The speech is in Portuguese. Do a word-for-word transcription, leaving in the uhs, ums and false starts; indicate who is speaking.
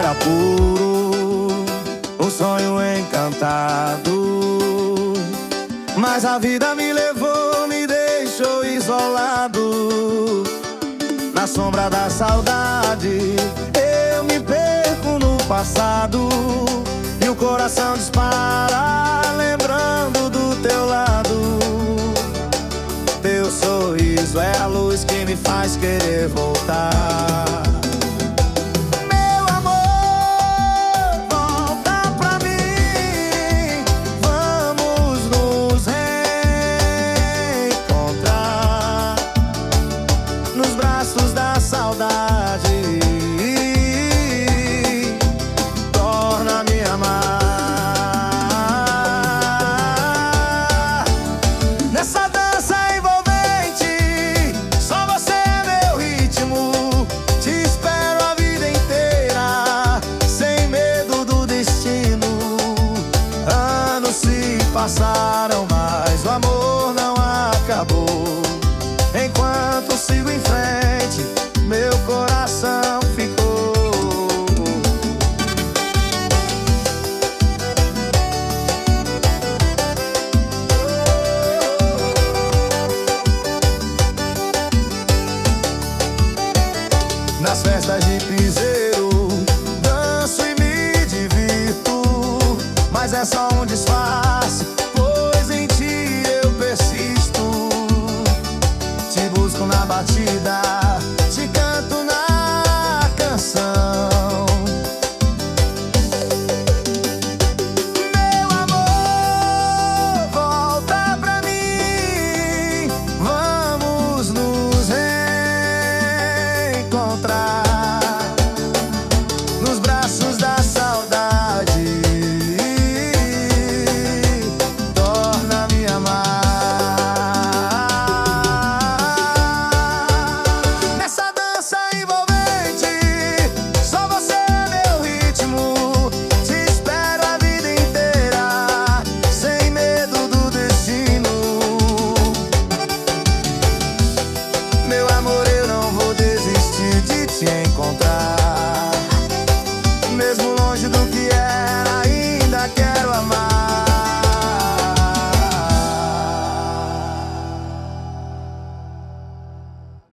Speaker 1: era puro, um sonho encantado. Mas a vida me levou, me deixou isolado. Na sombra da saudade eu me perco no passado, e o coração dispara lembrando do teu lado. Teu sorriso é a luz que me faz querer voltar. Meu amor, volta pra mim, vamos nos reencontrar nos braços da saudade. Torna-me a amar nessa dança envolvente. Só você é meu ritmo, te espero a vida inteira, sem medo do destino. Anos se passaram, mas o amor não acabou. Enquanto sigo em frente, meu coração ficou. Nas festas de piseiro danço e me divirto, mas é só